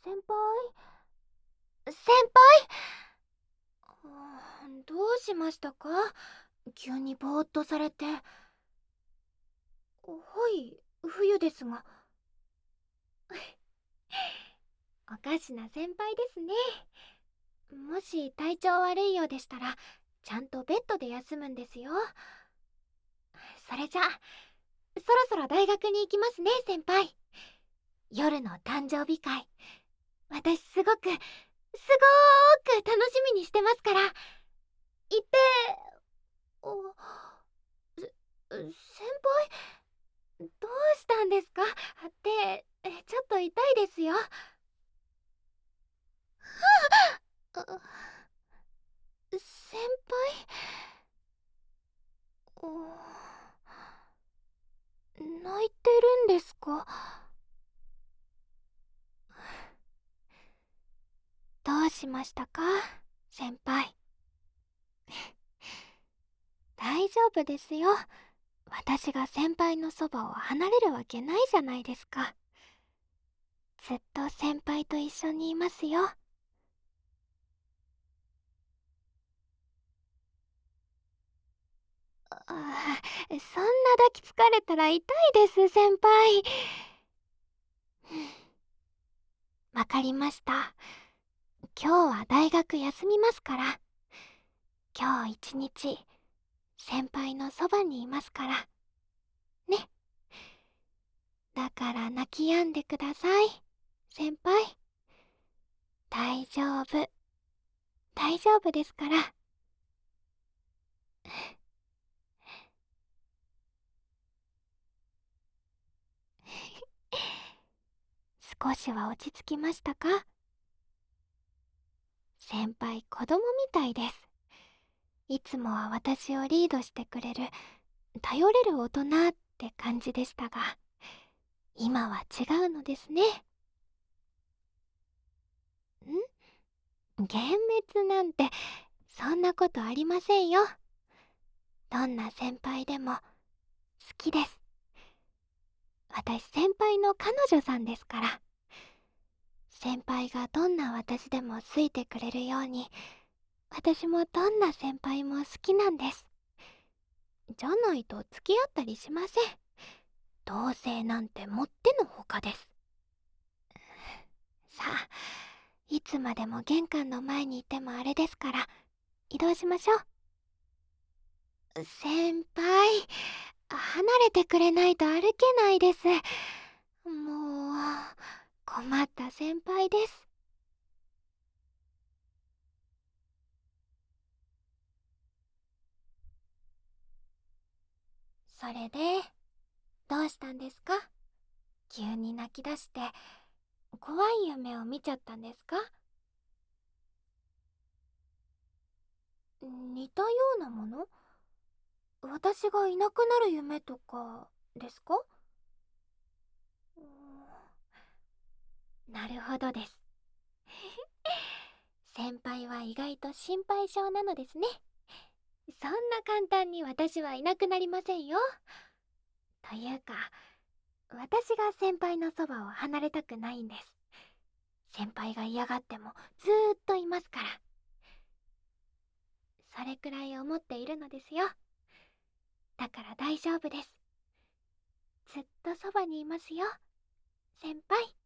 先輩どうしましたか？急にぼーっとされて。はい、冬ですが。おかしな先輩ですね。もし体調悪いようでしたらちゃんとベッドで休むんですよ。それじゃあそろそろ大学に行きますね、先輩。夜の誕生日会、私すごく楽しみにしてますから。行って。お先輩、どうしたんですか？手ちょっと痛いですよ。あ先輩、泣いてるんですか？どうしましたか、先輩。大丈夫ですよ。私が先輩のそばを離れるわけないじゃないですか。ずっと先輩と一緒にいますよ。そんな抱きつかれたら痛いです、先輩。わかりました。今日は大学休みますから。今日一日先輩のそばにいますからね。だから泣き止んでください、先輩。大丈夫、大丈夫ですから。少しは落ち着きましたか？先輩、子供みたいです。いつもは私をリードしてくれる頼れる大人って感じでしたが、今は違うのですね。幻滅なんてそんなことありませんよ。どんな先輩でも好きです。私先輩の彼女さんですから。先輩がどんな私でも好いてくれるように、私もどんな先輩も好きなんです。じゃないと付き合ったりしません。同棲なんてもってのほかです。さあ、いつまでも玄関の前にいてもあれですから、移動しましょう。先輩、離れてくれないと歩けないです。もう、困った先輩です。それで、どうしたんですか？急に泣き出して、怖い夢を見ちゃったんですか？似たようなもの？私がいなくなる夢とかですか？なるほどです。先輩は意外と心配性なのですね。そんな簡単に私はいなくなりませんよ。というか、私が先輩のそばを離れたくないんです。先輩が嫌がってもずーっといますから。それくらい思っているのですよ。だから大丈夫です。ずっとそばにいますよ、先輩。